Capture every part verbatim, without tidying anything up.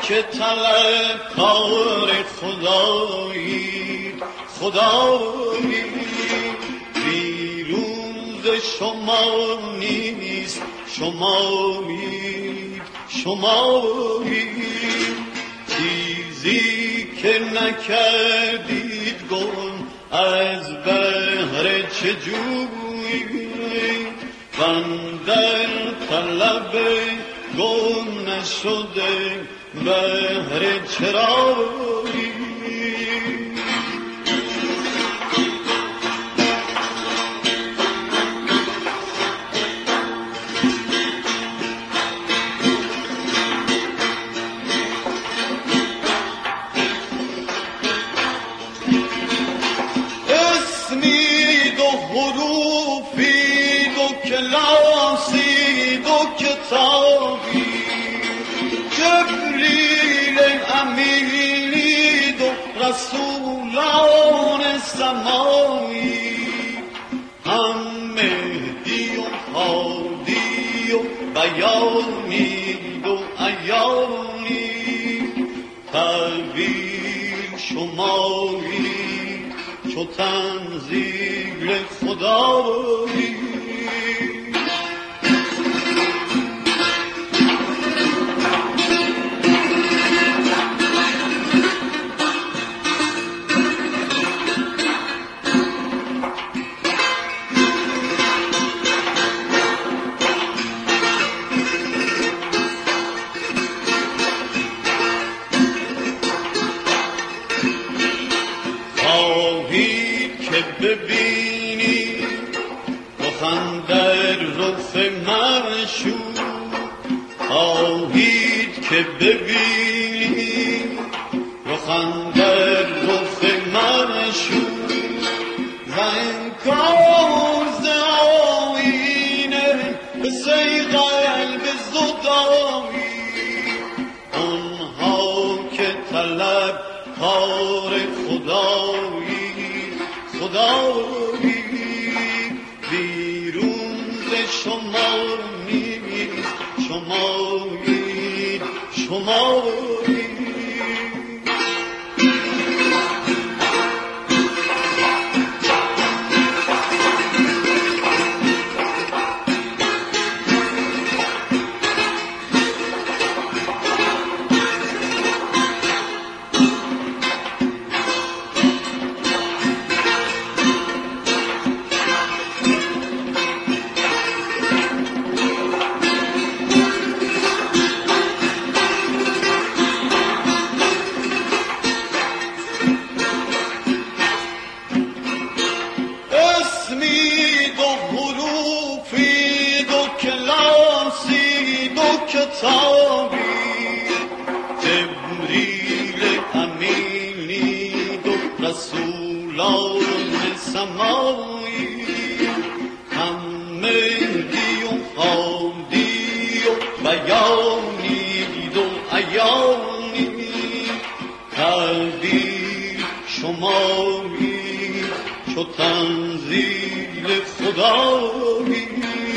که طلبکار خدایی خدایی بیرون ز شما نیست شمایید شمایید چیزی که نکردید گم از بهر چه جویی بندر طلب گم نشده بهر چرایی اسمید و حروفید و کلاسید و کتابی جبریل امینید و رسولان سمایی هم مهدی و هادی و بیانید و عیانید تعبیر شمایید چو تنزیل خدایی ببینی رخم در رخ معشوق خواهید که ببینی رخم در رخ معشوق زنکار ز آینه به صیقل به زدایی آنها که طلب کار خدایی خدایی بیرون ز شما نیست شمایید شمایید اسمید و حروفید و کلاسید و کتابی جبریل امینید و رسولان سمایی هم مهدی و هادی و بیانید و عیانید تعبیر شمایید چو تنزیل خدایی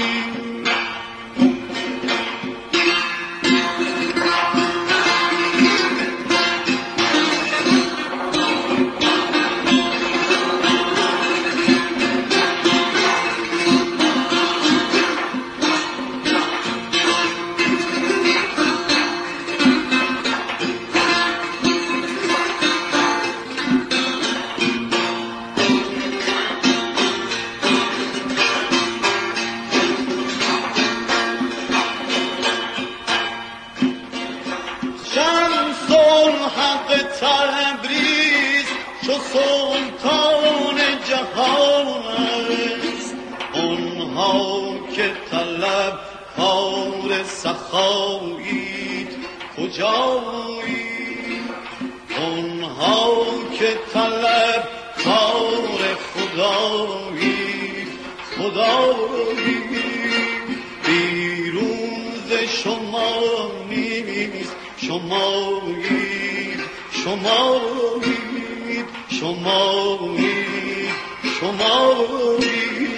حق تبریز چو سلطان جهان است آنها که طلب کار سخایید کجایید آنها که طلب کار خدایید خدایید بیرون ز شما نیست شمایید شمایید شمایید شمایید